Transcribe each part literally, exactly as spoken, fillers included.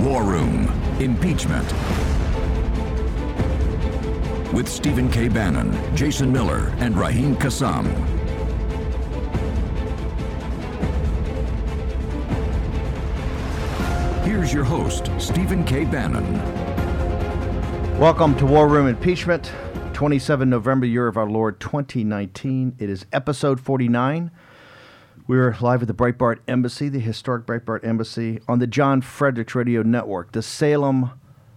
War Room, Impeachment. With Stephen K. Bannon, Jason Miller, and Raheem Kassam. Here's your host, Stephen K. Bannon. Welcome to War Room Impeachment, the twenty-seventh of November, year of our Lord, twenty nineteen. It is episode forty-nine. We're live at the Breitbart Embassy, the historic Breitbart Embassy, on the John Fredericks Radio Network, the Salem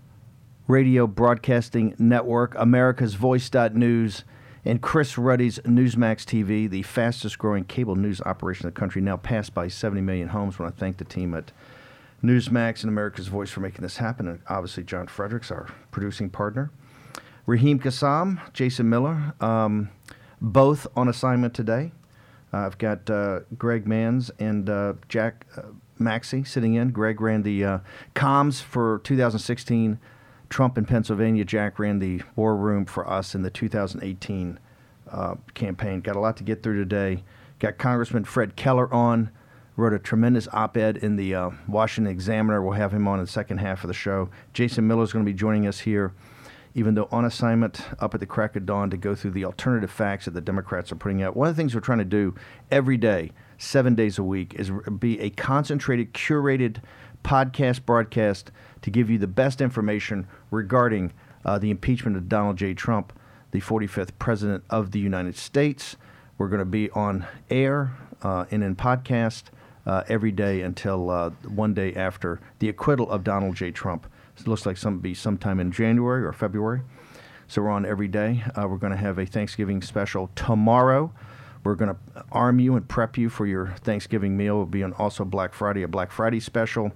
Radio Broadcasting Network, America's Voice dot News, and Chris Ruddy's Newsmax T V, the fastest-growing cable news operation in the country, now passed by seventy million homes. I want to thank the team at Newsmax and America's Voice for making this happen, and obviously John Fredericks, our producing partner. Raheem Kassam, Jason Miller, um, both on assignment today. Uh, I've got uh, Greg Manns and uh, Jack uh, Maxey sitting in. Greg ran the uh, comms for two thousand sixteen Trump in Pennsylvania. Jack ran the war room for us in the two thousand eighteen uh, campaign. Got a lot to get through today. Got Congressman Fred Keller on. Wrote a tremendous op-ed in the uh, Washington Examiner. We'll have him on in the second half of the show. Jason Miller is going to be joining us here, even though on assignment up at the crack of dawn to go through the alternative facts that the Democrats are putting out. One of the things we're trying to do every day, seven days a week, is be a concentrated, curated podcast broadcast to give you the best information regarding uh, the impeachment of Donald J. Trump, the forty-fifth President of the United States. We're going to be on air uh, and in podcast uh, every day until uh, one day after the acquittal of Donald J. Trump. It looks like some be sometime in January or February. So we're on every day. Uh, we're going to have a Thanksgiving special tomorrow. We're going to arm you and prep you for your Thanksgiving meal. We'll be on also Black Friday, a Black Friday special.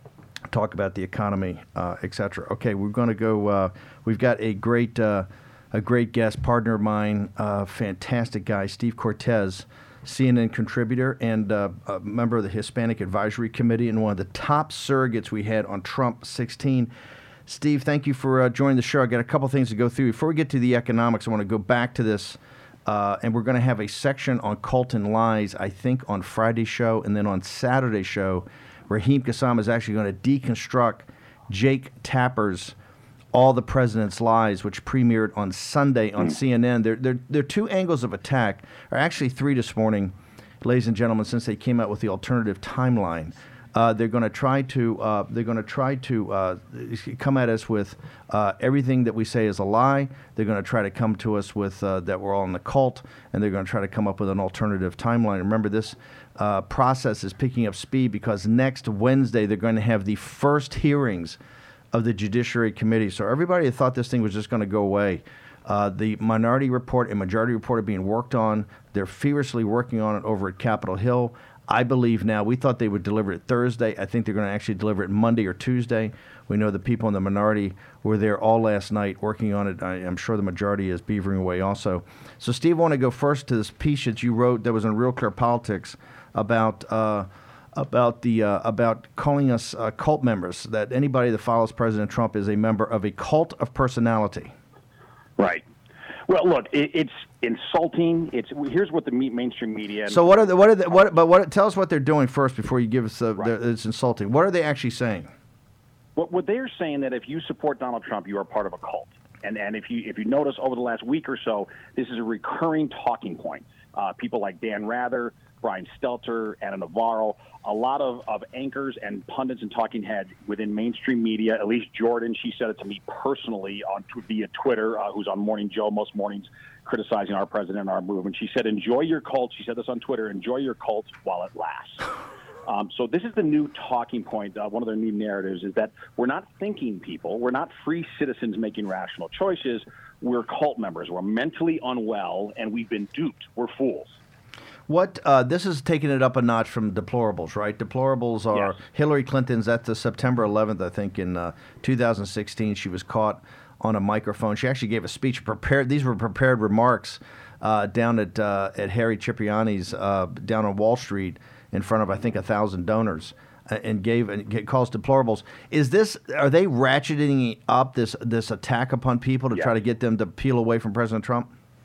Talk about the economy, uh, et cetera. Okay, we're going to go. Uh, we've got a great, uh, a great guest, partner of mine, uh, fantastic guy, Steve Cortez, C N N contributor and uh, a member of the Hispanic Advisory Committee and one of the top surrogates we had on Trump sixteen. Steve, thank you for uh, joining the show. I got a couple things to go through. Before we get to the economics, I want to go back to this, uh, and we're going to have a section on cult and lies, I think, on Friday's show, and then on Saturday's show, Raheem Kassam is actually going to deconstruct Jake Tapper's All the President's Lies, which premiered on Sunday on mm. C N N. There, there, there are two angles of attack, or actually three this morning, ladies and gentlemen, since they came out with the alternative timeline. Uh, they're going to try to uh, they're going to try to uh, come at us with uh, everything that we say is a lie. They're going to try to come to us with uh, that we're all in the cult, and they're going to try to come up with an alternative timeline. Remember, this uh, process is picking up speed because next Wednesday they're going to have the first hearings of the Judiciary Committee. So everybody that thought this thing was just going to go away, uh, the Minority Report and Majority Report are being worked on. They're furiously working on it over at Capitol Hill. I believe now, we thought they would deliver it Thursday. I think they're going to actually deliver it Monday or Tuesday. We know the people in the minority were there all last night working on it. I, I'm sure the majority is beavering away also. So, Steve, I want to go first to this piece that you wrote that was in Real Clear Politics about uh, about the uh, about calling us uh, cult members, that anybody that follows President Trump is a member of a cult of personality. Right. Well, look, it, it's insulting. It's here's what the mainstream media. So what are the, what are the, what? But what? Tell us what they're doing first before you give us. A, right. the, it's insulting. What are they actually saying? What what they're saying that if you support Donald Trump, you are part of a cult. And and if you if you notice over the last week or so, this is a recurring talking point. Uh, people like Dan Rather, Brian Stelter, Anna Navarro, a lot of, of anchors and pundits and talking heads within mainstream media. Elise Jordan, she said it to me personally on via Twitter, uh, who's on Morning Joe most mornings, criticizing our president and our movement. She said, enjoy your cult. She said this on Twitter, enjoy your cult while it lasts. Um, so this is the new talking point. Uh, one of their new narratives is that we're not thinking people. We're not free citizens making rational choices. We're cult members. We're mentally unwell, and we've been duped. We're fools. What uh, this is taking it up a notch from deplorables, right? Deplorables are yes. Hillary Clinton's at the September eleventh, I think, in uh, two thousand sixteen. She was caught on a microphone. She actually gave a speech. Prepared. These were prepared remarks uh, down at uh, at Harry Cipriani's uh, down on Wall Street in front of, I think, a thousand donors, uh, and gave and calls deplorables. Is this? Are they ratcheting up this this attack upon people to yes. try to get them to peel away from President Trump?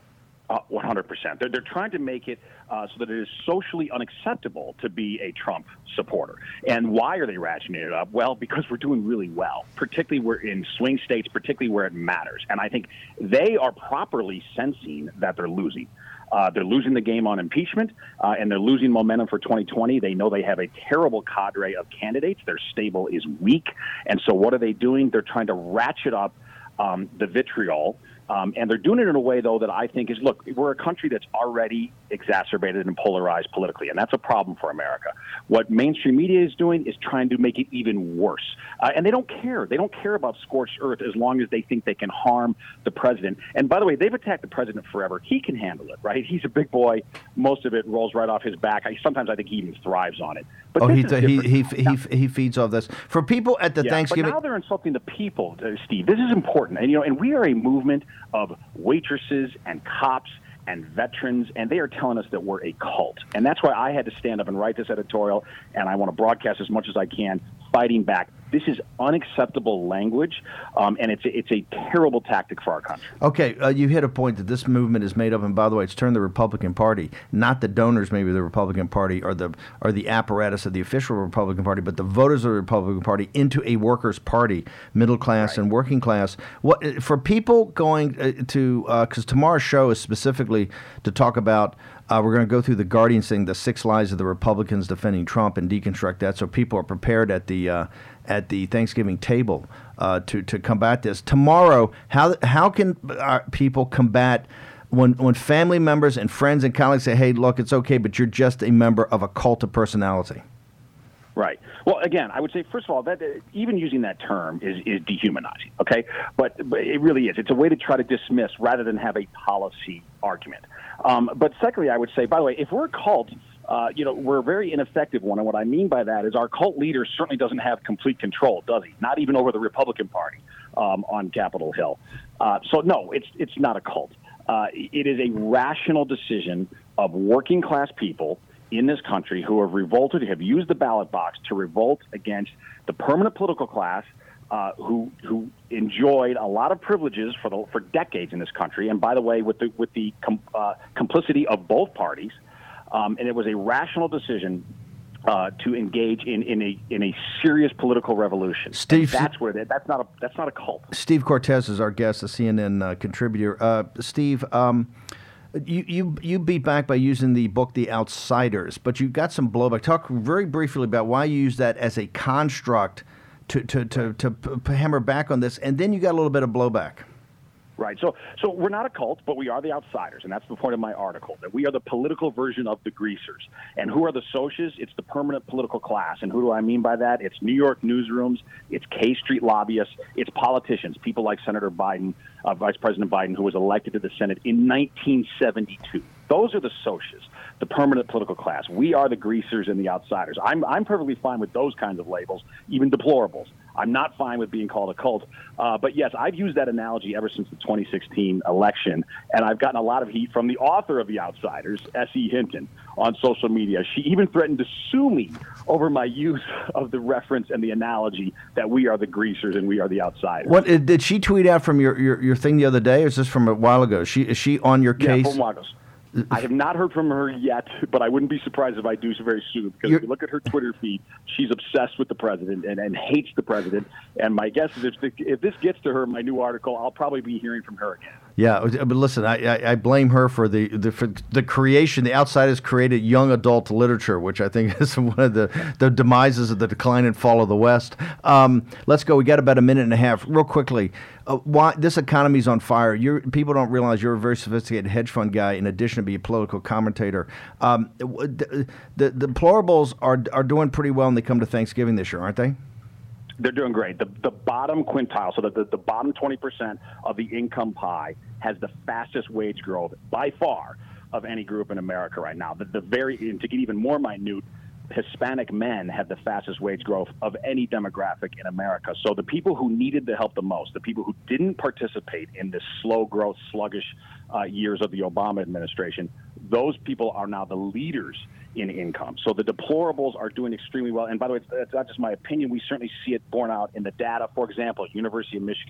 Uh, one hundred percent. They're, they're trying to make it uh, so that it is socially unacceptable to be a Trump supporter. And why are they ratcheting it up? Well, because we're doing really well, particularly we're in swing states, particularly where it matters. And I think they are properly sensing that they're losing. Uh, they're losing the game on impeachment, uh, and they're losing momentum for twenty twenty. They know they have a terrible cadre of candidates. Their stable is weak. And so what are they doing? They're trying to ratchet up um, the vitriol. Um, and they're doing it in a way, though, that I think is, look, we're a country that's already exacerbated and polarized politically, and that's a problem for America. What mainstream media is doing is trying to make it even worse. Uh, and they don't care. They don't care about scorched earth as long as they think they can harm the president. And by the way, they've attacked the president forever. He can handle it, right? He's a big boy. Most of it rolls right off his back. I, sometimes I think he even thrives on it. But oh, he, he, he, now, he, he feeds off this. For people at the yeah, Thanksgiving... But now they're insulting the people, uh, Steve. This is important. And, you know, and we are a movement of waitresses and cops and veterans, and they are telling us that we're a cult. And that's why I had to stand up and write this editorial, and I want to broadcast as much as I can, fighting back. This is unacceptable language, um, and it's a, it's a terrible tactic for our country. Okay, uh, you hit a point that this movement is made up, and by the way, it's turned the Republican Party, not the donors maybe of the Republican Party or the or the apparatus of the official Republican Party, but the voters of the Republican Party into a workers' party, middle class right. and working class. What for people going uh, to, because uh, tomorrow's show is specifically to talk about, Uh, we're going to go through the Guardian thing, the six lies of the Republicans defending Trump, and deconstruct that, so people are prepared at the uh, at the Thanksgiving table uh, to to combat this. Tomorrow, how how can our people combat when when family members and friends and colleagues say, "Hey, look, it's okay, but you're just a member of a cult of personality"? Right. Well, again, I would say, first of all, that uh, even using that term is, is dehumanizing, okay? But, but it really is. It's a way to try to dismiss rather than have a policy argument. Um, but secondly, I would say, by the way, if we're a cult, uh, you know, we're a very ineffective one. And what I mean by that is our cult leader certainly doesn't have complete control, does he? Not even over the Republican Party um, on Capitol Hill. Uh, so, no, it's it's not a cult. Uh, it is a rational decision of working class people in this country who have revolted, have used the ballot box to revolt against the permanent political class, uh, who who enjoyed a lot of privileges for the, for decades in this country. And by the way, with the with the com, uh, complicity of both parties, um, and it was a rational decision uh, to engage in, in a in a serious political revolution. Steve, and that's where they, that's not a that's not a cult. Steve Cortez is our guest, a C N N uh, contributor. Uh, Steve. Um, You, you you beat back by using the book The Outsiders, but you got some blowback. Talk very briefly about why you use that as a construct to to, to, to p- hammer back on this, and then you got a little bit of blowback. Right. So so we're not a cult, but we are the outsiders, and that's the point of my article, that we are the political version of the greasers. And who are the socias? It's the permanent political class. And who do I mean by that? It's New York newsrooms, it's K Street lobbyists, it's politicians, people like Senator Biden, uh, Vice President Biden, who was elected to the Senate in nineteen seventy-two. Those are the socias, the permanent political class. We are the greasers and the outsiders. I'm I'm perfectly fine with those kinds of labels, even deplorables. I'm not fine with being called a cult. Uh, but yes, I've used that analogy ever since the twenty sixteen election, and I've gotten a lot of heat from the author of The Outsiders, S E Hinton, on social media. She even threatened to sue me over my use of the reference and the analogy that we are the greasers and we are the outsiders. What did she tweet out from your, your, your thing the other day, or is this from a while ago? Is she, is she on your case? Yeah, from Lagos. I have not heard from her yet, but I wouldn't be surprised if I do so very soon, because You're, if you look at her Twitter feed, she's obsessed with the president and, and hates the president. And my guess is if, the, if this gets to her, my new article, I'll probably be hearing from her again. Yeah, but listen, I, I, I blame her for the the, for the creation. The Outsiders created young adult literature, which I think is one of the, the demises of the decline and fall of the West. Um, let's go. We got about a minute and a half. Real quickly, uh, why this economy's on fire? You're, people don't realize you're a very sophisticated hedge fund guy, in addition to being a political commentator. Um, the, the, the deplorables are are doing pretty well when they come to Thanksgiving this year, aren't they? They're doing great. The the bottom quintile, so that the, the bottom twenty percent of the income pie has the fastest wage growth by far of any group in America right now. The, the very, and to get even more minute, Hispanic men have the fastest wage growth of any demographic in America. So the people who needed the help the most, the people who didn't participate in this slow growth, sluggish uh, years of the Obama administration, those people are now the leaders in income. So the deplorables are doing extremely well. And by the way, it's, it's not just my opinion. We certainly see it borne out in the data. For example, University of Michigan,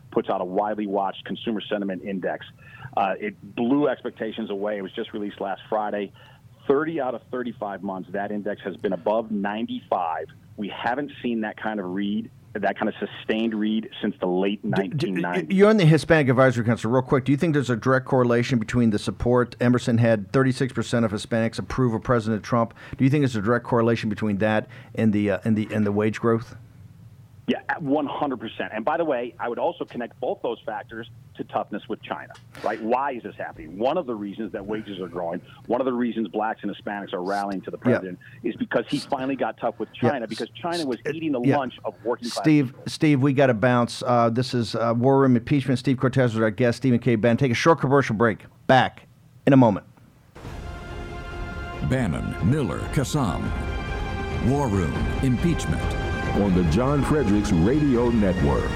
puts out a widely watched consumer sentiment index. Uh, it blew expectations away. It was just released last Friday. thirty out of thirty-five months, that index has been above ninety-five. We haven't seen that kind of read, that kind of sustained read since the late nineteen nineties. You're in the Hispanic Advisory Council. Real quick, do you think there's a direct correlation between the support? Emerson had thirty-six percent of Hispanics approve of President Trump. Do you think there's a direct correlation between that and the uh, and the and the wage growth? Yeah, one hundred percent. And by the way, I would also connect both those factors to toughness with China, right? Why is this happening? One of the reasons that wages are growing, one of the reasons blacks and Hispanics are rallying to the president yeah. is because he finally got tough with China, yeah. because China was eating the yeah. lunch of working class. Steve, Steve, we got to bounce. Uh, this is uh, War Room Impeachment. Steve Cortes was our guest, Stephen K. Bannon. Take a short commercial break. Back in a moment. Bannon, Miller, Kassam. War Room Impeachment. On the John Fredericks Radio Network.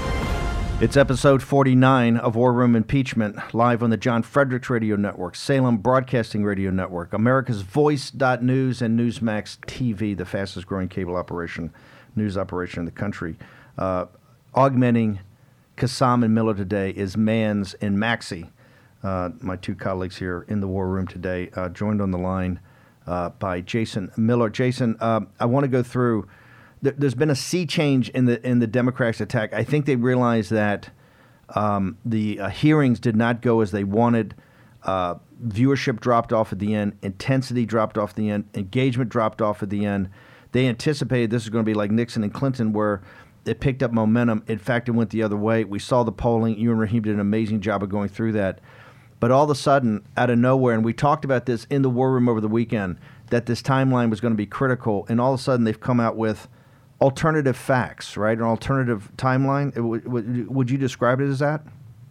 It's episode forty-nine of War Room Impeachment, live on the John Fredericks Radio Network, Salem Broadcasting Radio Network, America's Voice dot News, and Newsmax T V, the fastest growing cable operation, news operation in the country. Uh, augmenting Kassam and Miller today is Mans and Maxey, uh, my two colleagues here in the War Room today, uh, joined on the line uh, by Jason Miller. Jason, uh, I want to go through. There's been a sea change in the in the Democrats' attack. I think they realized that um, the uh, hearings did not go as they wanted. Uh, viewership dropped off at the end. Intensity dropped off at the end. Engagement dropped off at the end. They anticipated this was going to be like Nixon and Clinton, where it picked up momentum. In fact, it went the other way. We saw the polling. You and Raheem did an amazing job of going through that. But all of a sudden, out of nowhere, and we talked about this in the War Room over the weekend, that this timeline was going to be critical, and all of a sudden they've come out with alternative facts, right? An alternative timeline. Would you describe it as that?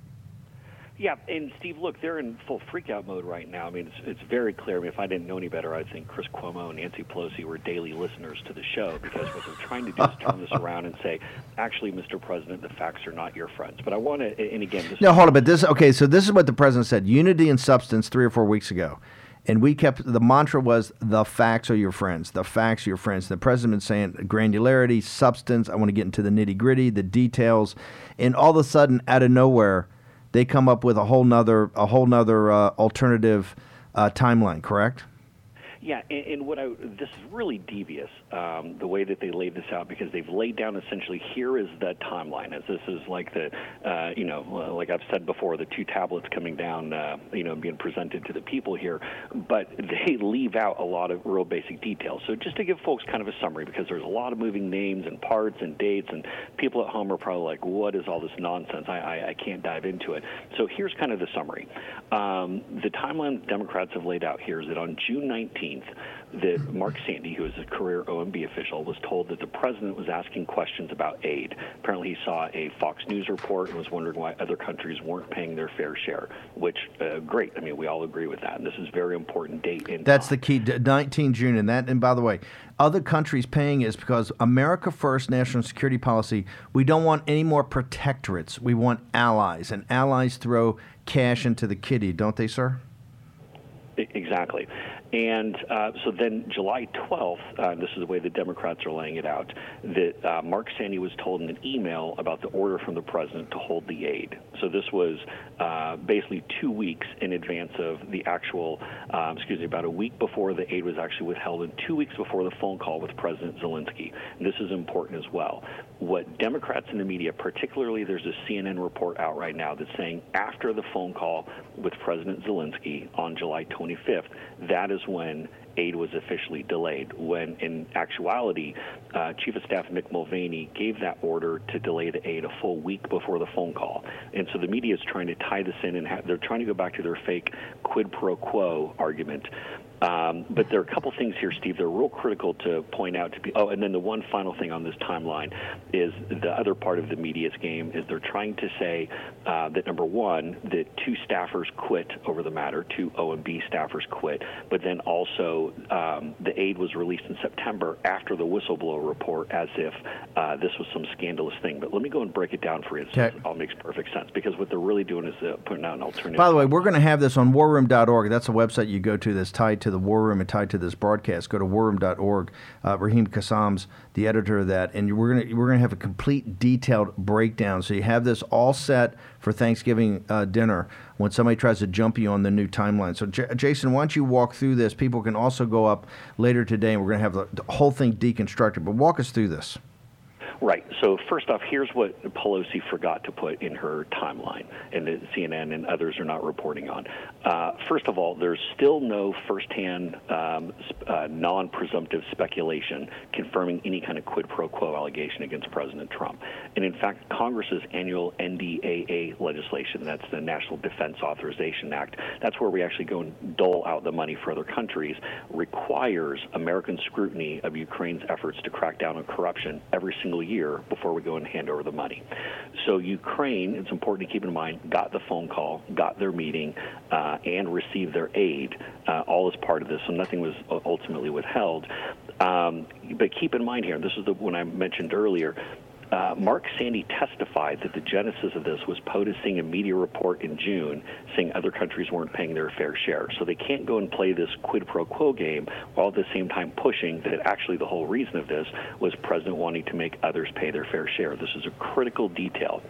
Yeah, and Steve, look, they're in full freakout mode right now. I mean, it's it's very clear. I mean, if I didn't know any better, I think Chris Cuomo and Nancy Pelosi were daily listeners to the show, because what they're trying to do is turn this around and say, actually, Mister President, the facts are not your friends. But I want to, and again, this no, hold on, but this, okay, so this is what the president said, unity and substance three or four weeks ago. And we kept, the mantra was, the facts are your friends. The facts are your friends. The president saying granularity, substance, I want to get into the nitty gritty, the details. And all of a sudden, out of nowhere, they come up with a whole nother, a whole nother uh, alternative uh, timeline, correct? Yeah, and, and what I, this is really devious, um, the way that they laid this out, because they've laid down essentially, here is the timeline, as this is like the, uh, you know, like I've said before, the two tablets coming down, uh, you know, being presented to the people here, but they leave out a lot of real basic details. So just to give folks kind of a summary, because there's a lot of moving names and parts and dates, and people at home are probably like, what is all this nonsense? I, I, I can't dive into it. So here's kind of the summary. Um, the timeline the Democrats have laid out here is that on June nineteenth, that Mark Sandy, who is a career O M B official, was told that the president was asking questions about aid. Apparently he saw a Fox News report and was wondering why other countries weren't paying their fair share, which, uh, great. I mean, we all agree with that, and this is a very important date in That's time. the key, nineteenth June. And that, and by the way, other countries paying is because America First national security policy, we don't want any more protectorates. We want allies, and allies throw cash into the kitty, don't they, sir? Exactly. And uh, so then July twelfth, uh, this is the way the Democrats are laying it out, that uh, Mark Sandy was told in an email about the order from the president to hold the aid. So this was uh, basically two weeks in advance of the actual, um, excuse me, about a week before the aid was actually withheld and two weeks before the phone call with President Zelensky. And this is important as well. What Democrats in the media, particularly there's a C N N report out right now that's saying after the phone call with President Zelensky on July twenty-fifth, that is when aid was officially delayed, when in actuality, uh, Chief of Staff Mick Mulvaney gave that order to delay the aid a full week before the phone call. And so the media is trying to tie this in, and ha- they're trying to go back to their fake quid pro quo argument. Um, but there are a couple things here, Steve, that are real critical to point out to be. Oh, and then the one final thing on this timeline is the other part of the media's game is they're trying to say uh, that, number one, that two staffers quit over the matter, two O M B staffers quit, but then also um, the aid was released in September after the whistleblower report as if uh, this was some scandalous thing. But let me go and break it down for you. So it all makes perfect sense, because what they're really doing is uh, putting out an alternative. By the way, we're going to have this on war room dot org. That's a website you go to that's tied to to the War Room and tied to this broadcast, go to war room dot org. Uh, Raheem Kassam's the editor of that, and we're gonna we're gonna have a complete, detailed breakdown. So you have this all set for Thanksgiving uh, dinner when somebody tries to jump you on the new timeline. So J- Jason, why don't you walk through this? People can also go up later today, and we're gonna have the, the whole thing deconstructed. But walk us through this. Right. So first off, here's what Pelosi forgot to put in her timeline, and that C N N and others are not reporting on. Uh, first of all, there's still no firsthand, um, uh, non-presumptive speculation confirming any kind of quid pro quo allegation against President Trump. And in fact, Congress's annual N D A A legislation, that's the National Defense Authorization Act, that's where we actually go and dole out the money for other countries, requires American scrutiny of Ukraine's efforts to crack down on corruption every single year year before we go and hand over the money. So Ukraine, it's important to keep in mind, got the phone call, got their meeting, uh, and received their aid, uh, all as part of this, so nothing was ultimately withheld. Um, but keep in mind here, this is the one I mentioned earlier, Uh, Mark Sandy testified that the genesis of this was POTUS seeing a media report in June saying other countries weren't paying their fair share. So they can't go and play this quid pro quo game while at the same time pushing that actually the whole reason of this was President wanting to make others pay their fair share. This is a critical detail.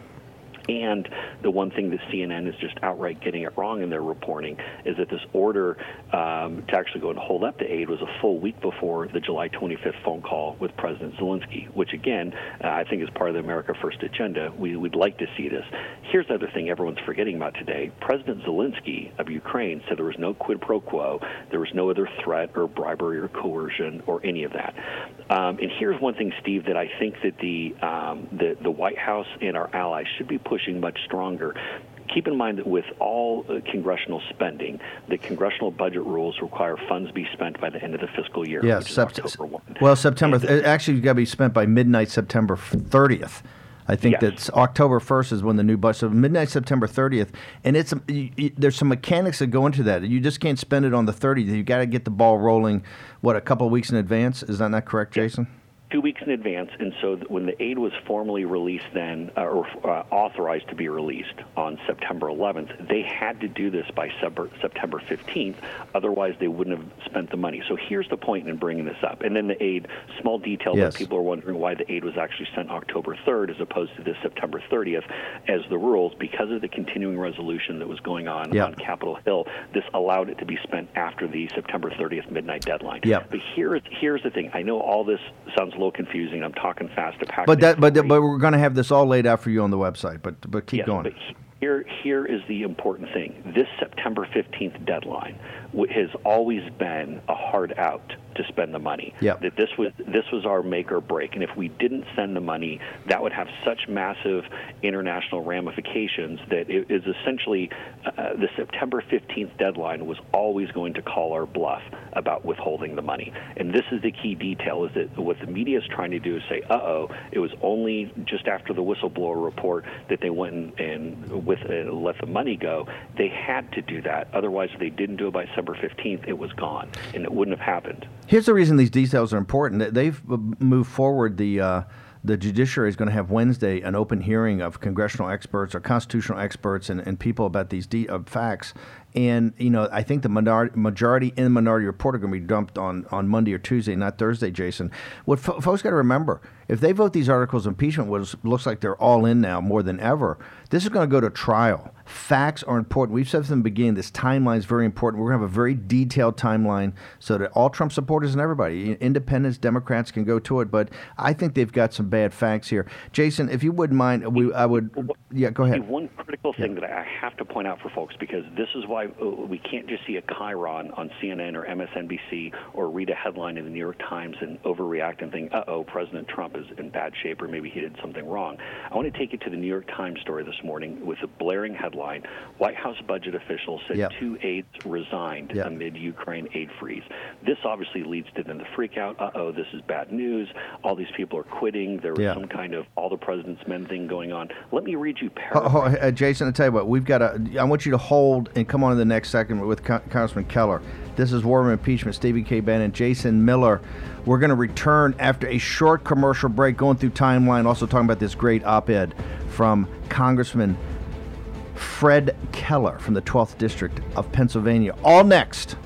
And the one thing that C N N is just outright getting it wrong in their reporting is that this order um, to actually go and hold up the aid was a full week before the July twenty-fifth phone call with President Zelensky, which, again, uh, I think is part of the America First agenda. We would like to see this. Here's the other thing everyone's forgetting about today. President Zelensky of Ukraine said there was no quid pro quo, there was no other threat or bribery or coercion or any of that. Um, and here's one thing, Steve, that I think that the, um, the, the White House and our allies should be pushing much stronger. Keep in mind that with all uh, congressional spending, the congressional budget rules require funds be spent by the end of the fiscal year. Yes, which is sept- October first. Well, September. And, Th- actually, it's got to be spent by midnight September thirtieth. I think yes. that's October first is when the new budget. So midnight September thirtieth, and it's you, you, there's some mechanics that go into that. You just can't spend it on the thirtieth. You got to get the ball rolling. What, a couple of weeks in advance? Is that not correct, Jason? Two weeks in advance, and so when the aid was formally released then, uh, or uh, authorized to be released on September eleventh, they had to do this by September fifteenth, otherwise they wouldn't have spent the money. So here's the point in bringing this up. And then the aid, small detail yes. that people are wondering why the aid was actually sent October third as opposed to this September thirtieth as the rules, because of the continuing resolution that was going on yep. on Capitol Hill, this allowed it to be spent after the September thirtieth midnight deadline. Yep. But here, here's the thing. I know all this sounds a little confusing. I'm talking fast to pack. But that, but but we're going to have this all laid out for you on the website. But but keep yes, going. But here here is the important thing. This September fifteenth deadline has always been a hard out to spend the money. Yep. That this was this was our make or break, and if we didn't send the money, that would have such massive international ramifications that it is essentially uh, the September fifteenth deadline was always going to call our bluff about withholding the money. And this is the key detail: is that what the media is trying to do is say, "Uh-oh, it was only just after the whistleblower report that they went and, and with uh, let the money go." They had to do that, otherwise, if they didn't do it by September fifteenth, it was gone, and it wouldn't have happened. Here's the reason these details are important. They've moved forward. The uh, the judiciary is going to have Wednesday an open hearing of congressional experts or constitutional experts and, and people about these de- uh, facts. And, you know, I think the minority, majority in the minority report are going to be dumped on, on Monday or Tuesday, not Thursday, Jason. What fo- folks got to remember, if they vote these articles of impeachment, which looks like they're all in now more than ever, this is going to go to trial. Facts are important. We've said from the beginning, this timeline is very important. We're going to have a very detailed timeline so that all Trump supporters and everybody, independents, Democrats, can go to it. But I think they've got some bad facts here. Jason, if you wouldn't mind, we, I would, yeah, go ahead. One critical thing yeah. that I have to point out for folks, because this is why we can't just see a chyron on C N N or M S N B C or read a headline in the New York Times and overreact and think, uh-oh, President Trump is in bad shape or maybe he did something wrong. I want to take you to the New York Times story this morning with a blaring headline. White House budget officials said yep. two aides resigned yep. amid Ukraine aid freeze. This obviously leads to them to freak out. Uh-oh, this is bad news. All these people are quitting. There was yeah. some kind of all the president's men thing going on. Let me read you Oh, oh, paragraphs. uh, Jason, I'll tell you what, we've got to, I want you to hold and come on to the next segment with Con- Congressman Keller. This is War Room Impeachment, Stephen K. Bannon, Jason Miller. We're going to return after a short commercial break, going through timeline, also talking about this great op-ed from Congressman Fred Keller from the twelfth District of Pennsylvania. All next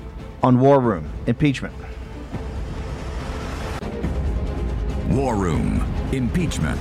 on War Room, impeachment. War Room, impeachment.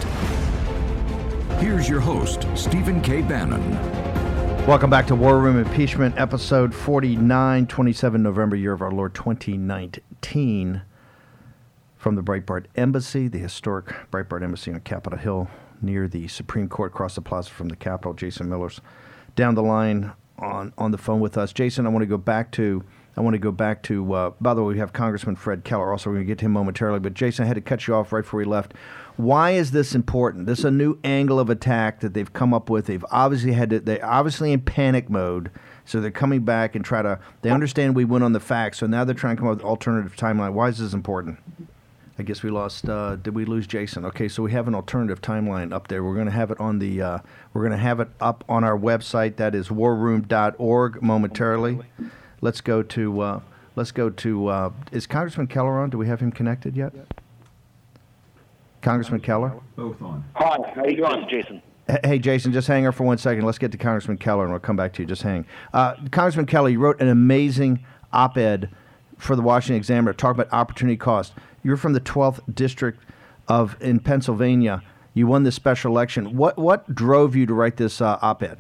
Here's your host, Stephen K. Bannon. Welcome back to War Room Impeachment, episode forty-nine, twenty-seven November, year of our Lord, twenty nineteen. From the Breitbart Embassy, the historic Breitbart Embassy on Capitol Hill, near the Supreme Court, across the plaza from the Capitol. Jason Miller's down the line on, on the phone with us. Jason, I want to go back to, I want to go back to, uh, by the way, we have Congressman Fred Keller. Also, we're going to get to him momentarily. But Jason, I had to cut you off right before we left. Why is this important? This is a new angle of attack that they've come up with. They've obviously had to, they're obviously in panic mode. So they're coming back and try to, they understand we went on the facts. So now they're trying to come up with an alternative timeline. Why is this important? I guess we lost, uh, did we lose Jason? Okay, so we have an alternative timeline up there. We're going to have it on the, uh, we're going to have it up on our website. That is war room dot org momentarily. Let's go to, uh, let's go to, uh, is Congressman Keller on? Do we have him connected yet? Congressman Keller? Both on. Hi, how you doing, Jason? Hey, Jason, just hang on for one second. Let's get to Congressman Keller, and we'll come back to you. Just hang. Uh, Congressman Keller, you wrote an amazing op-ed for the Washington Examiner, talk about opportunity cost. You're from the twelfth District of in Pennsylvania. You won this special election. What what drove you to write this uh, op-ed?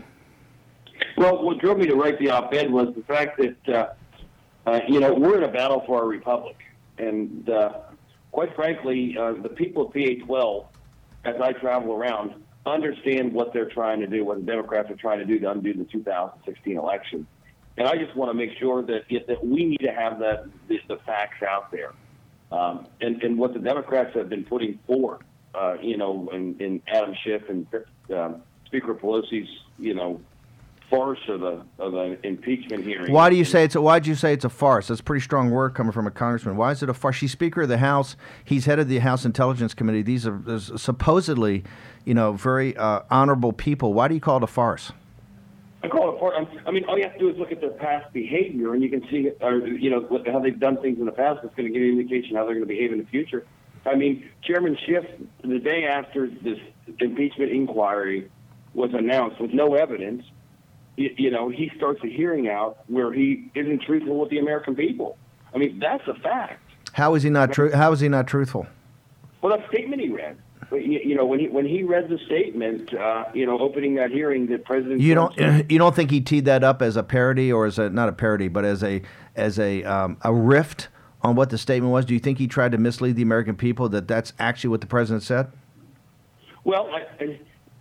Well, what drove me to write the op-ed was the fact that, uh, uh, you know, we're in a battle for our republic. And uh, quite frankly, uh, the people of P A twelve, as I travel around, understand what they're trying to do, what the Democrats are trying to do to undo the two thousand sixteen election. And I just want to make sure that, it, that we need to have that, the, the facts out there. Um, and, and what the Democrats have been putting forward, uh, you know, in, in Adam Schiff and um, Speaker Pelosi's, you know, farce of the of an impeachment hearing. Why do you say it's a, why do you say it's a farce? That's a pretty strong word coming from a congressman. Why is it a farce? She's Speaker of the House. He's head of the House Intelligence Committee. These are supposedly, you know, very uh, honorable people. Why do you call it a farce? I call it a farce. I mean, all you have to do is look at their past behavior, and you can see, or, you know, what, how they've done things in the past. It's going to give you an indication how they're going to behave in the future. I mean, Chairman Schiff, the day after this impeachment inquiry was announced with no evidence, you, you know, he starts a hearing out where he isn't truthful with the American people. I mean, that's a fact. How is he not true? How is he not truthful? Well, that statement he read. You, you know, when he when he read the statement, uh, you know, opening that hearing, that President you don't said, you don't think he teed that up as a parody or as a not a parody, but as a as a um, a rift on what the statement was? Do you think he tried to mislead the American people that that's actually what the president said? Well, I,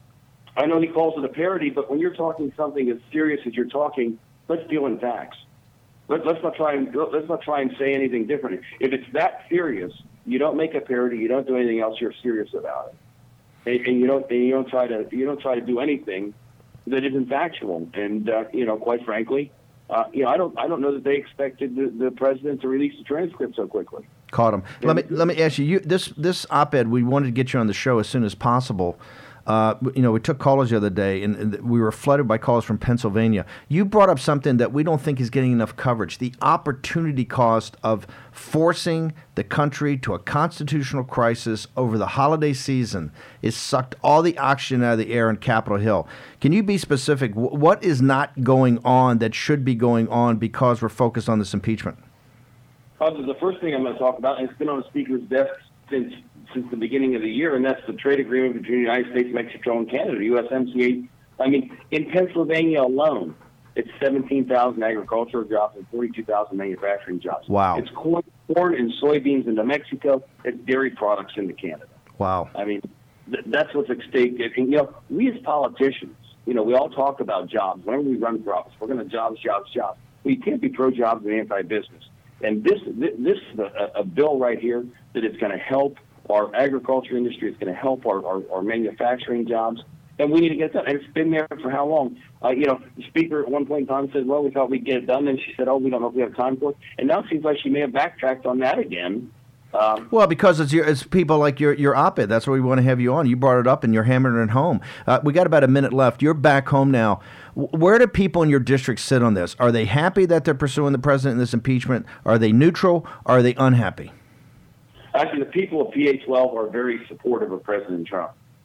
I know he calls it a parody, but when you're talking something as serious as you're talking, let's deal in facts. Let, let's not try and let's not try and say anything different. If it's that serious, you don't make a parody. You don't do anything else. You're serious about it, and, and you don't. And you don't try to. You don't try to do anything that isn't factual. And uh, you know, quite frankly, uh, you know, I don't. I don't know that they expected the, the president to release the transcript so quickly. Caught him. Let me let me ask you. You this this op-ed. We wanted to get you on the show as soon as possible. Uh, you know, we took callers the other day, and, and we were flooded by callers from Pennsylvania. You brought up something that we don't think is getting enough coverage, the opportunity cost of forcing the country to a constitutional crisis over the holiday season. Is sucked all the oxygen out of the air in Capitol Hill. Can you be specific? What is not going on that should be going on because we're focused on this impeachment? Uh, the first thing I'm going to talk about, and it's been on the Speaker's desk since since the beginning of the year, and that's the trade agreement between the United States, Mexico, and Canada, U S M C A. I mean, in Pennsylvania alone, it's seventeen thousand agricultural jobs and forty-two thousand manufacturing jobs. Wow. It's corn, corn and soybeans into Mexico. It's dairy products into Canada. Wow. I mean, th- that's what's at stake. And, you know, we as politicians, you know, we all talk about jobs. Whenever we run for office, we're going to jobs, jobs, jobs. We can't be pro-jobs and anti-business. And this, this is a, a bill right here that is going to help our agriculture industry. It's going to help our, our, our manufacturing jobs, and we need to get it done. And it's been there for how long? Uh, you know, the Speaker at one point in time said, well, we thought we'd get it done. And she said, oh, we don't know if we have time for it. And now it seems like she may have backtracked on that again. Um, well, because it's your, it's people like your your op-ed. That's why we want to have you on. You brought it up, and you're hammering it home. Uh, we got about a minute left. You're back home now. Where do people in your district sit on this? Are they happy that they're pursuing the president in this impeachment? Are they neutral? Are they unhappy? Actually, the people of P A twelve are very supportive of President Trump.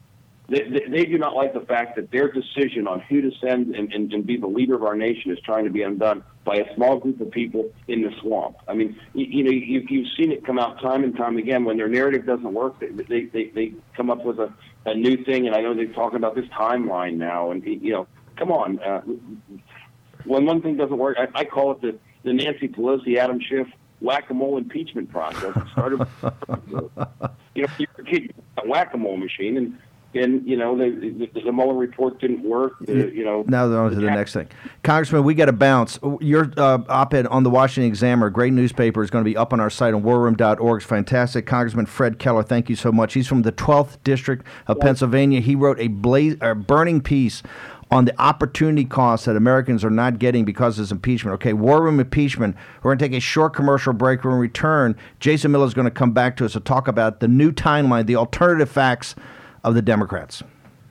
They, they, they do not like the fact that their decision on who to send and, and, and be the leader of our nation is trying to be undone by a small group of people in the swamp. I mean, you, you know, you, you've seen it come out time and time again. When their narrative doesn't work, they they, they, they come up with a, a new thing. And I know they're talking about this timeline now. And, you know, come on. Uh, when one thing doesn't work, I, I call it the, the Nancy Pelosi, Adam Schiff whack-a-mole impeachment process. It started, you know, you're a kid, a whack-a-mole machine, and And, you know, the, the, the Mueller report didn't work. The, you know, now on to the, the next thing. Congressman, we got to bounce. Your uh, op-ed on the Washington Examiner, great newspaper, is going to be up on our site on war room dot org. It's fantastic. Congressman Fred Keller, thank you so much. He's from the twelfth District of Pennsylvania. He wrote a, blaze, a burning piece on the opportunity costs that Americans are not getting because of this impeachment. Okay, war room impeachment. We're going to take a short commercial break. When we return, Jason Miller is going to come back to us to talk about the new timeline, the alternative facts of the Democrats.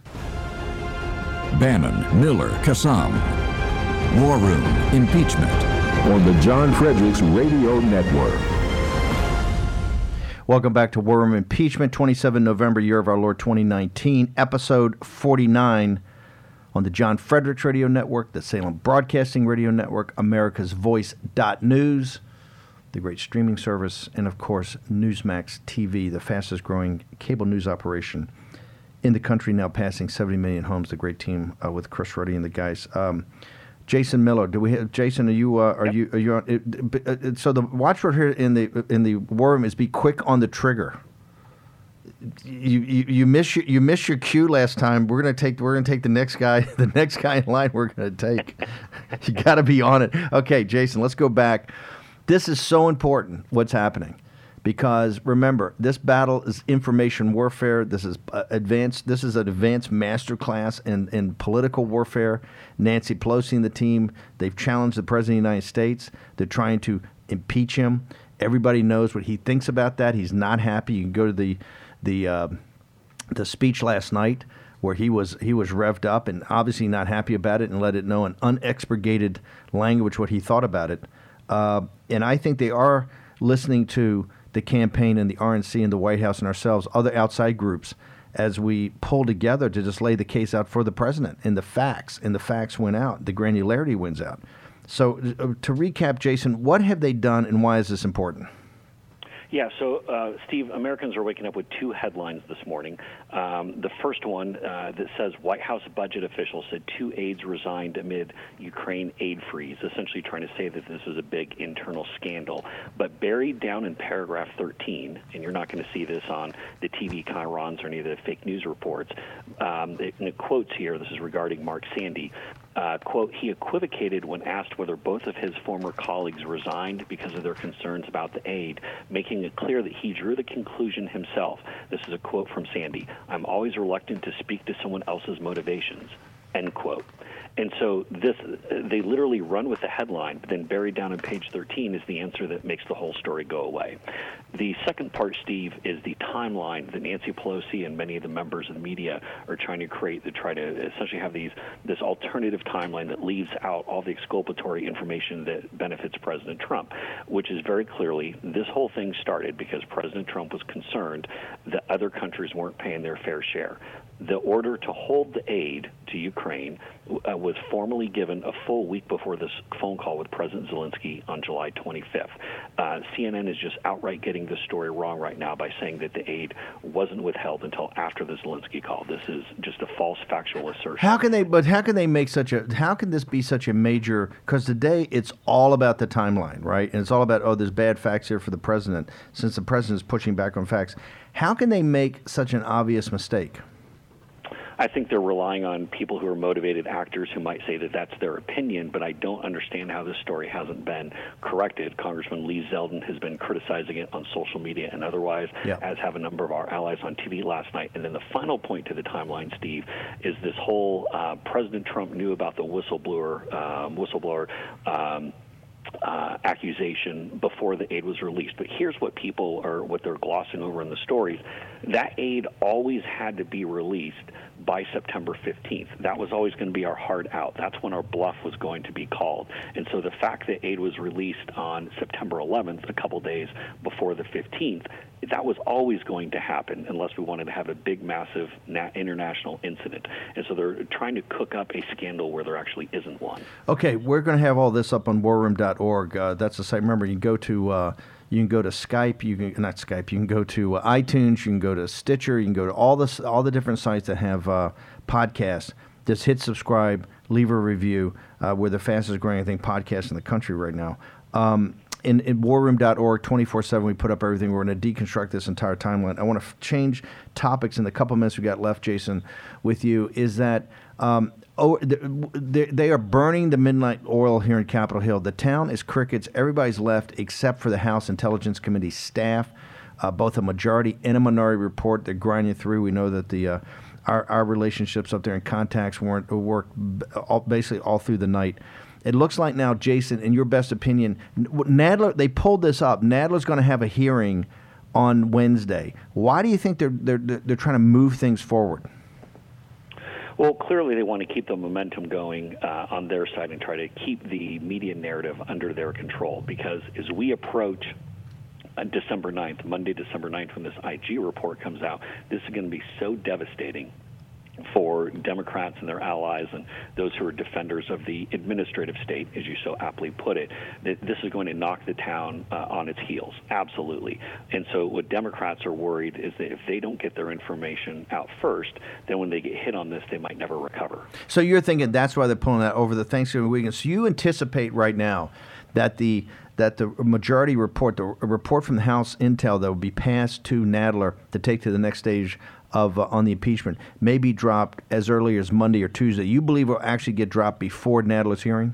Bannon, Miller, Kassam. War Room, Impeachment. On the John Fredericks Radio Network. Welcome back to War Room Impeachment, twenty-seventh November, year of our Lord twenty nineteen, episode forty-nine on the John Fredericks Radio Network, the Salem Broadcasting Radio Network, America's Voice dot news, the great streaming service, and of course, Newsmax T V, the fastest growing cable news operation in the country, now passing seventy million homes. The great team uh, with Chris Ruddy and the guys. Um, Jason Miller, do we have, Jason? Are you? Uh, are yep. you? Are you? On, it, it, so the watchword here in the in the war room is be quick on the trigger. You you, you miss your you miss your cue last time. We're gonna take we're gonna take the next guy the next guy in line. We're gonna take. You got to be on it. Okay, Jason, let's go back. This is so important. What's happening? Because remember, this battle is information warfare. This is uh, advanced. This is an advanced masterclass in, in political warfare. Nancy Pelosi and the team, they've challenged the President of the United States. They're trying to impeach him. Everybody knows what he thinks about that. He's not happy. You can go to the the uh, the speech last night where he was he was revved up and obviously not happy about it and let it know in unexpurgated language what he thought about it. Uh, and I think they are listening to the campaign and the R N C and the White House and ourselves, other outside groups, as we pull together to just lay the case out for the president and the facts. And the facts win out. The granularity wins out. So uh, to recap, Jason, what have they done and why is this important? Yeah, so, uh, Steve, Americans are waking up with two headlines this morning. Um, the first one uh, that says White House budget officials said two aides resigned amid Ukraine aid freeze, essentially trying to say that this is a big internal scandal. But buried down in paragraph thirteen, and you're not going to see this on the T V chyrons or any of the fake news reports, um, it, and it quotes here, this is regarding Mark Sandy, Uh, quote, he equivocated when asked whether both of his former colleagues resigned because of their concerns about the aid, making it clear that he drew the conclusion himself. This is a quote from Sandy. I'm always reluctant to speak to someone else's motivations, end quote. And so this, they literally run with the headline, but then buried down on page thirteen is the answer that makes the whole story go away. The second part, Steve, is the timeline that Nancy Pelosi and many of the members of the media are trying to create to try to essentially have these this alternative timeline that leaves out all the exculpatory information that benefits President Trump, which is very clearly this whole thing started because President Trump was concerned that other countries weren't paying their fair share. The order to hold the aid to Ukraine uh, was formally given a full week before this phone call with President Zelensky on July twenty-fifth. Uh, C N N is just outright getting this story wrong right now by saying that the aid wasn't withheld until after the Zelensky call. This is just a false factual assertion. How can they? But how can they make such a? How can this be such a major? Because today it's all about the timeline, right? And it's all about oh, there's bad facts here for the president, since the president is pushing back on facts. How can they make such an obvious mistake? I think they're relying on people who are motivated actors who might say that that's their opinion, but I don't understand how this story hasn't been corrected. Congressman Lee Zeldin has been criticizing it on social media and otherwise, yeah. as have a number of our allies on T V last night. And then the final point to the timeline, Steve, is this whole uh, President Trump knew about the whistleblower, um, whistleblower um, uh, accusation before the aid was released. But here's what people are, what they're glossing over in the stories. That aid always had to be released by September fifteenth. That was always going to be our hard out. That's when our bluff was going to be called. And so the fact that aid was released on September eleventh, a couple days before the fifteenth, that was always going to happen unless we wanted to have a big, massive na- international incident. And so they're trying to cook up a scandal where there actually isn't one. Okay, we're going to have all this up on war room dot org. Uh, that's the site. Remember, you can go to uh, you can go to Skype. You can not Skype. You can go to uh, iTunes. You can go to Stitcher. You can go to all this all the different sites that have uh, podcasts. Just hit subscribe, leave a review. Uh, we're the fastest growing, I think, podcast in the country right now. Um, In, in war room dot org, twenty-four seven, we put up everything. We're going to deconstruct this entire timeline. I want to f- change topics in the couple minutes we got left, Jason, with you, is that um, oh, they, they are burning the midnight oil here in Capitol Hill. The town is crickets. Everybody's left except for the House Intelligence Committee staff, uh, both a majority and a minority report. They're grinding through. We know that the uh, our, our relationships up there and contacts weren't worked all, basically all through the night. It looks like now, Jason, in your best opinion, Nadler, they pulled this up. Nadler's going to have a hearing on Wednesday. Why do you think they're they're they're trying to move things forward? Well, clearly they want to keep the momentum going uh, on their side and try to keep the media narrative under their control, because as we approach uh, December ninth, Monday, December ninth, when this I G report comes out, this is going to be so devastating for Democrats and their allies and those who are defenders of the administrative state, as you so aptly put it, that this is going to knock the town uh, on its heels, absolutely. And so what Democrats are worried is that if they don't get their information out first, then when they get hit on this, they might never recover. So you're thinking that's why they're pulling that over the Thanksgiving weekend. So you anticipate right now that the that the majority report, the report from the House Intel that will be passed to Nadler to take to the next stage of uh, on the impeachment may be dropped as early as Monday or Tuesday. You believe it will actually get dropped before Nadler's hearing?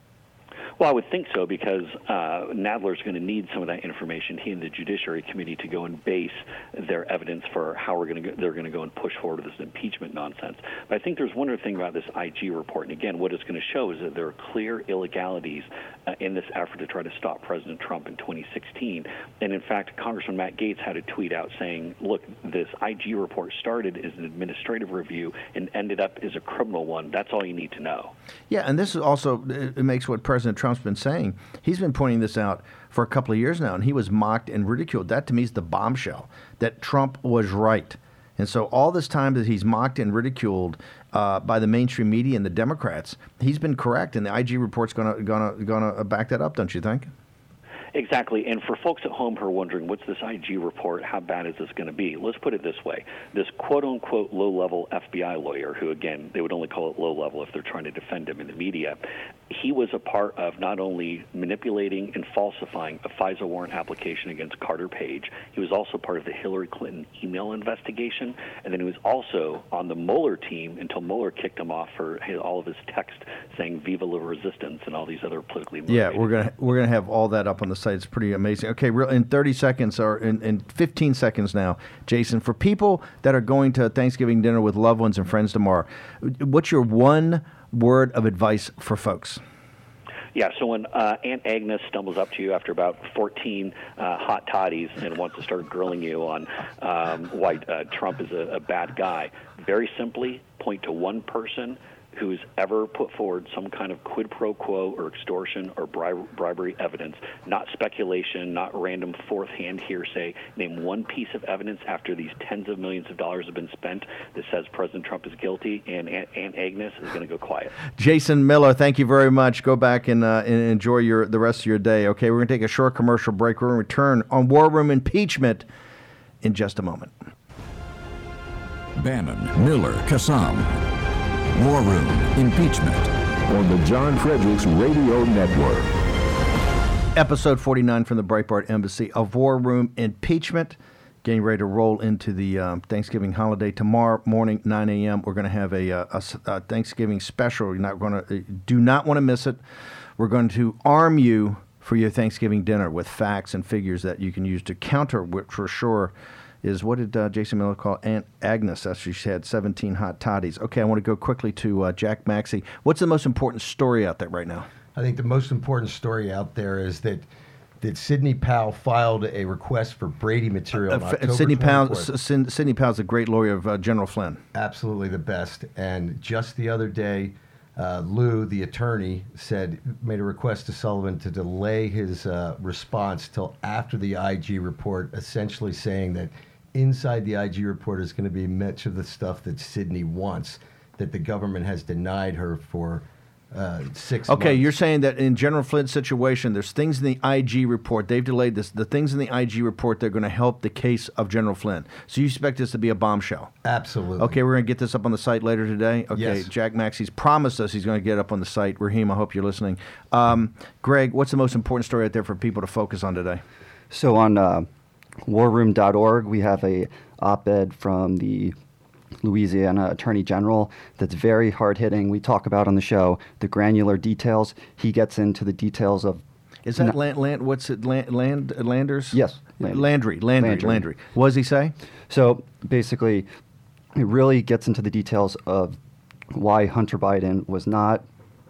Well, I would think so, because uh, Nadler's going to need some of that information, he and the Judiciary Committee, to go and base their evidence for how we're going to go, they're going to go and push forward with this impeachment nonsense. But I think there's one other thing about this I G report, and again, what it's going to show is that there are clear illegalities uh, in this effort to try to stop President Trump in twenty sixteen. And in fact, Congressman Matt Gaetz had a tweet out saying, look, this I G report started as an administrative review and ended up as a criminal one. That's all you need to know. Yeah, and this is also, it makes what President Trump's been saying. He's been pointing this out for a couple of years now, and he was mocked and ridiculed. That, to me, is the bombshell, that Trump was right. And so all this time that he's mocked and ridiculed uh, by the mainstream media and the Democrats, he's been correct, and the I G report's going to gonna, gonna back that up, don't you think? Exactly. And for folks at home who are wondering, what's this I G report? How bad is this going to be? Let's put it this way. This quote-unquote low-level F B I lawyer, who, again, they would only call it low-level if they're trying to defend him in the media, he was a part of not only manipulating and falsifying a FISA warrant application against Carter Page, he was also part of the Hillary Clinton email investigation, and then he was also on the Mueller team until Mueller kicked him off for his, all of his text saying "Viva la Resistance" and all these other politically motivated. Yeah, we're gonna we're gonna have all that up on the site. It's pretty amazing. Okay, real in thirty seconds or in, in fifteen seconds now, Jason, for people that are going to Thanksgiving dinner with loved ones and friends tomorrow, what's your one word of advice for folks? Yeah, so when uh, Aunt Agnes stumbles up to you after about fourteen uh, hot toddies and wants to start grilling you on um, why uh, Trump is a, a bad guy, very simply point to one person who's ever put forward some kind of quid pro quo or extortion or bri- bribery evidence, not speculation, not random fourth-hand hearsay. Name one piece of evidence after these tens of millions of dollars have been spent that says President Trump is guilty, and Aunt, Aunt Agnes is going to go quiet. Jason Miller, thank you very much. Go back and, uh, and enjoy your the rest of your day. Okay, we're going to take a short commercial break. We're going to return on War Room Impeachment in just a moment. Bannon, Miller, Kassam. War Room Impeachment on the John Fredericks Radio Network. Episode forty-nine from the Breitbart Embassy of War Room Impeachment. Getting ready to roll into the um, Thanksgiving holiday. Tomorrow morning, nine a.m., we're going to have a, a, a Thanksgiving special. You're not going to, do not want to miss it. We're going to arm you for your Thanksgiving dinner with facts and figures that you can use to counter, which for sure is, what did uh, Jason Miller call Aunt Agnes after she had seventeen hot toddies? Okay, I want to go quickly to uh, Jack Maxey. What's the most important story out there right now? I think the most important story out there is that that Sidney Powell filed a request for Brady material. Uh, on October Sidney Powell, twenty-fourth. Sidney Powell's a great lawyer of uh, General Flynn. Absolutely the best. And just the other day, uh, Lou, the attorney, said made a request to Sullivan to delay his uh, response till after the I G report, essentially saying that inside the I G report is going to be much of the stuff that Sidney wants, that the government has denied her for uh, six Okay, months. you're saying that in General Flynn's situation, there's things in the I G report, they've delayed this, the things in the I G report that are going to help the case of General Flynn. So you expect this to be a bombshell? Absolutely. Okay, we're going to get this up on the site later today. Okay, Yes. Jack Maxey's promised us he's going to get up on the site. Raheem, I hope you're listening. Um, Greg, what's the most important story out there for people to focus on today? So on uh, war room dot org, we have a op-ed from the Louisiana Attorney General that's very hard-hitting. We talk about on the show the granular details. He gets into the details of... Is that land, land, what's it, land, land, Landers? Yes. Landry. Landry, Landry, Landry. Landry. What does he say? So basically, it really gets into the details of why Hunter Biden was not...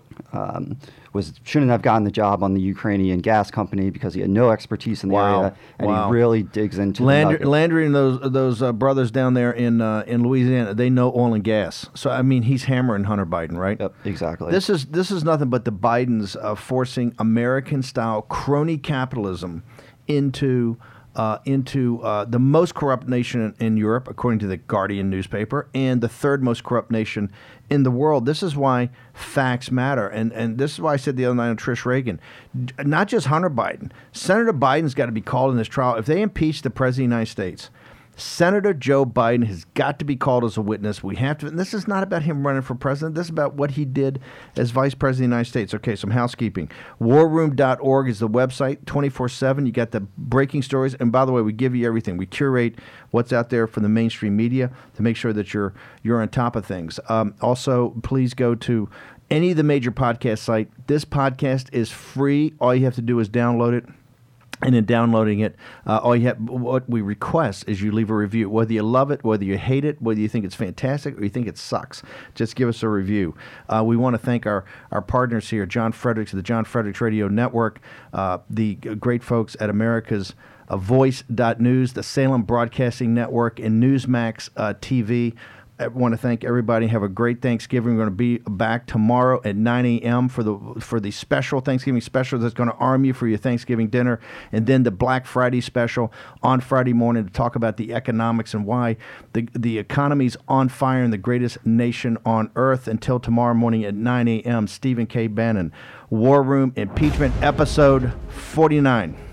Um, was shouldn't have gotten the job on the Ukrainian gas company because he had no expertise in the Wow. area, and Wow. he really digs into Landry, the Landry and those those uh, brothers down there in uh, in Louisiana, they know oil and gas. So I mean, he's hammering Hunter Biden, right? Yep, exactly. This is this is nothing but the Bidens uh, forcing American-style crony capitalism into uh, into uh, the most corrupt nation in, in Europe, according to the Guardian newspaper, and the third most corrupt nation in the world. This is why facts matter, and and this is why I said the other night on Trish Reagan, d- not just Hunter Biden. Senator Biden's got to be called in this trial. If they impeach the President of the United States, Senator Joe Biden has got to be called as a witness. We have to. And this is not about him running for president. This is about what he did as Vice President of the United States. Okay, some housekeeping. war room dot org is the website, twenty-four seven. You got the breaking stories. And by the way, we give you everything. We curate what's out there from the mainstream media to make sure that you're you're on top of things. Um, also, please go to any of the major podcast site. This podcast is free. All you have to do is download it. And in downloading it, uh, all you have, what we request is you leave a review. Whether you love it, whether you hate it, whether you think it's fantastic or you think it sucks, just give us a review. Uh, we want to thank our, our partners here, John Fredericks of the John Fredericks Radio Network, uh, the great folks at America's uh, Voice dot News, the Salem Broadcasting Network, and Newsmax uh, T V. I want to thank everybody. Have a great Thanksgiving. We're going to be back tomorrow at nine a.m. for the for the special Thanksgiving special that's going to arm you for your Thanksgiving dinner, and then the Black Friday special on Friday morning to talk about the economics and why the the economy's on fire in the greatest nation on earth. Until tomorrow morning at nine a.m. Stephen K. Bannon, War Room Impeachment, episode forty-nine.